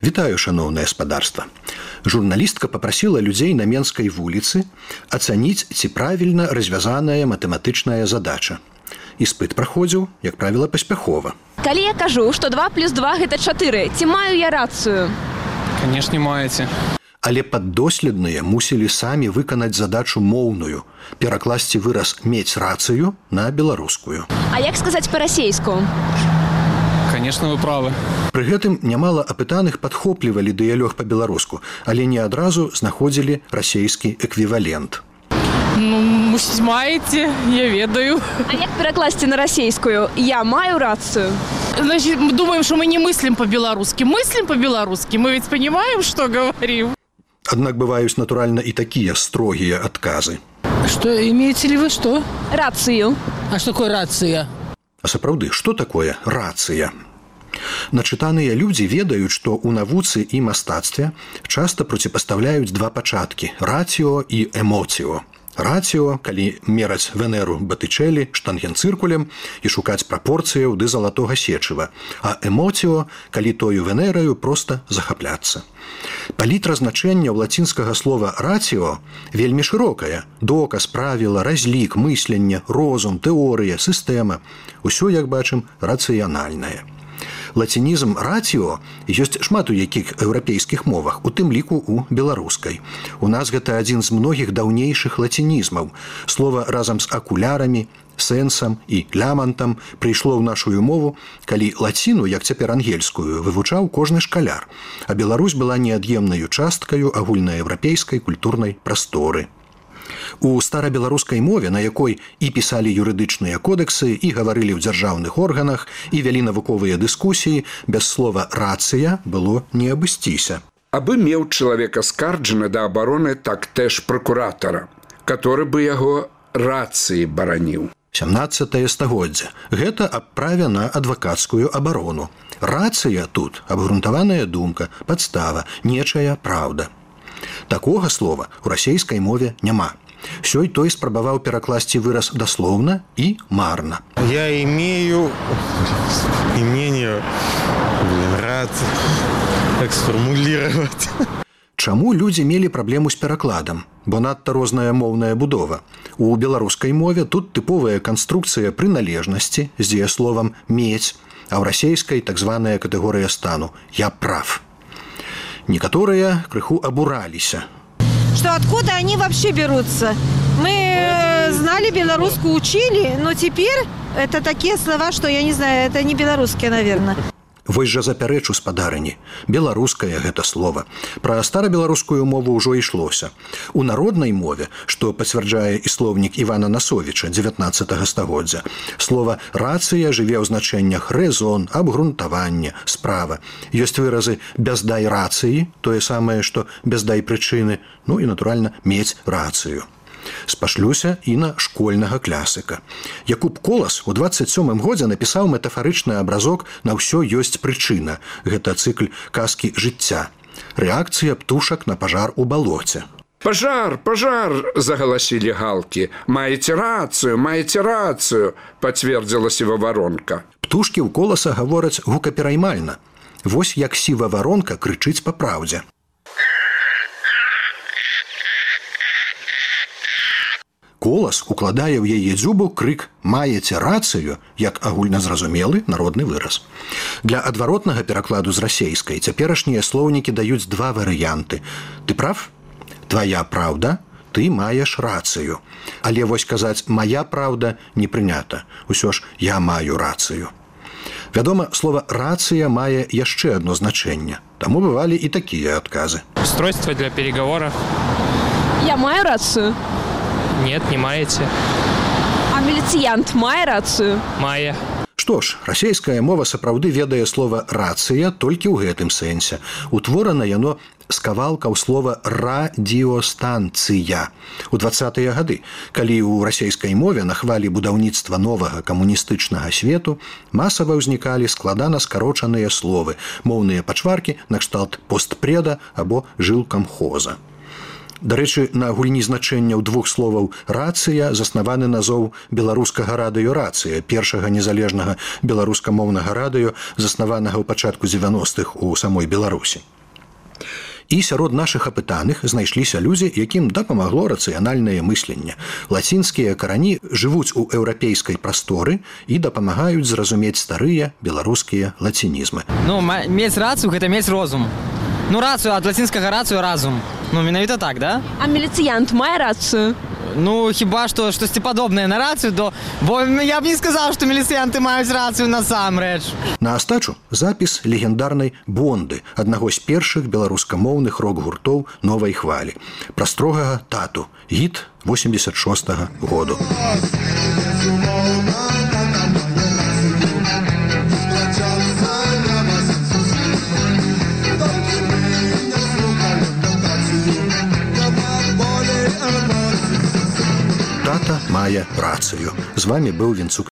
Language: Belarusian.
Вітаю, шаноўнае спадарства. Журналістка папрасіла людзей на Менскай вуліцы ацаніць, ці правільна развязаная матэматычная задача. Іспыт праходзіў, як правіла, паспяхова. Калі я кажу, што 2 плюс 2 – гэта 4, ці маю я рацыю? Канешне, маеце. Але паддоследныя мусілі самі выканаць задачу моўную, перакласці выраз «мець рацыю» на беларускую. А як сказаць па-расейску? Конечно, вы правы. Пры гэтым нямала апытаных падхоплівалі дыялог па-беларуску, але не адразу знаходзілі расейскі эквівалент. Мусіць, маеце, я ведаю. А як перакласці на расейскую? Я маю рацию. Значит, мы думаем, что мы не мыслим по-белорусски. Мыслим по-белорусски. Мы ведь понимаем, что говорим. Аднак бываюць, натуральна, і такія строгія адказы. Что, имеете ли вы что? Рацию. А что такое рация? А сапраўды, што такое рацыя? Начытаныя людзі ведаюць, што ў навуцы і мастацтве часта проціпастаўляюць два пачаткі – рацыё і эмоцыё. Рацыё, калі мераць Венеру Батычэлі штангенцыркулем і шукаць прапорцыяў ды залатога сечыва, а эмоцыё, калі тою Венераю проста захапляцца. Палітра значэнняў лацінскага слова «рацыё» вельмі шырокая. Доказ, правіла, разлік, мысленне, розум, тэорыя, сістэма – усё, як бачым, рацыянальнае. Лацінізм «рацыё» ёсць шмат у якіх еўрапейскіх мовах, у тым ліку ў беларускай. У нас гэта адзін з многіх даўнейшых лацінізмаў. Слова разам з акулярамі, сэнсам і лямантам прыйшло ў нашу мову, калі лаціну, як цяпер ангельскую, вывучаў кожны шкаляр, а Беларусь была неад'емнаю часткаю агульнаеўрапейскай культурнай прасторы. У старабеларускай мове, на якой і пісалі юрыдычныя кодэксы, і гаварылі ў дзяржаўных органах, і вялі навуковыя дыскусіі, без слова «рацыя» было не абысціся. Абы меў чалавека скарджаны да абароны так тэж пракуратара, который бы яго рацыі бараніў. 17 стагоддзя. Гэта аб праве на адвакацкую абарону. Рацыя тут – абгрунтаваная думка, падстава, нечая праўда. Такога слова ў расейскай мове няма. Сёй той спрабаваў перакласці выраз даслоўна і марна. Я имею мнение, рад так сформулировать. Чаму людзі мелі праблему з перакладам? Бо надта розная моўная будова. У беларускай мове тут тыповая канструкцыя прыналежнасці з дзеясловам «мець», а ў расейскай так званая катэгорыя стану «я прав». Некаторыя крыху абураліся. Что откуда они вообще берутся? Мы знали белорусскую, учили, но теперь это такие слова, что я не знаю, это не белорусские, наверное. Вось жа запярэчу, спадарыні. Беларускае гэта слова. Пра старабеларускую мову ўжо ішлося. У народнай мове, што пацвярджае і слоўнік Івана Насовіча 19 стагоддзя, слова «рацыя» жыве ў значэннях «рэзон», «абгрунтаванне», «справа». Ёсць выразы «без дай рацыі», тое самае, што «без дай прычыны», ну і, натуральна, «мець рацыю». Спашлюся і на школьнага клясыка. Якуб Колас у 27-м годзе напісаў метафарычны абразок «На ўсё ёсць прычына». Гэта цыкль казкі «Жыцця». Рэакцыя птушак на пажар у балоце. «Пажар, пажар!» – загаласілі галкі. «Маеце рацыю!» – пацвердзіла сіваваронка. Птушкі ў Коласа гавораць гукапераймальна. Вось як сіваваронка крычыць па праўдзе. Колас укладае ў яе дзюбу крык «маеце рацыю» як агульназразумелы народны выраз. Для адваротнага перакладу з расейскай цяперашнія слоўнікі даюць два варыянты. Ты прав? Твая праўда? Ты маеш рацыю. Але вось казаць «мая праўда» не прынята. Усё ж я маю рацыю. Вядома, слова «рацыя» мае яшчэ адно значэнне. Таму бывалі і такія адказы. Устройство для переговоров. Я маю рацию. Нет, не маете. А міліцыянт мае рацию? Мае. Што ж, расейская мова сапраўды ведае слова «рацыя» толькі ў гэтым сэнсе. Утворана яно з кавалкаў слова «радіёстанцыя». У 20-е гады, калі ў расейскай мове на хвалі будаўніцтва новага камуністычнага свету масава ўзнікалі складана скарочаныя словы, моўныя пачваркі накшталт постпреда або жылкамхоза. Дарэчы, на гульні значэнняў двух словаў «рацыя» заснаваны назоў беларускага радыё «Рацыя», першага незалежнага беларускамоўнага радыё, заснаванага ў пачатку 90-х у самой Беларусі. І сярод нашых апытаных знайшліся людзі, якім дапамагло рацыянальнае мысленне. Лацінскія карані жывуць у еўрапейскай прасторы і дапамагаюць зразумець старыя беларускія лацінізмы. Ну, мець рацыю – гэта мець розум. Ну, рацыю ад лацінскага рацыю – разум. Ну, менавіта так, да? А міліцыянт мае рацыю? Ну, хіба што штосьці падобнае на рацыю, бо я б не сказаў, што міліцыянты маюць рацыю насамрэч. На астачу запіс легендарнай «Бонды», аднаго з першых беларускамоўных рок-гуртоў новай хвалі. Пра строгага тату, гіт 86-го году. Тата мае рацыю. З вами быў Вінцук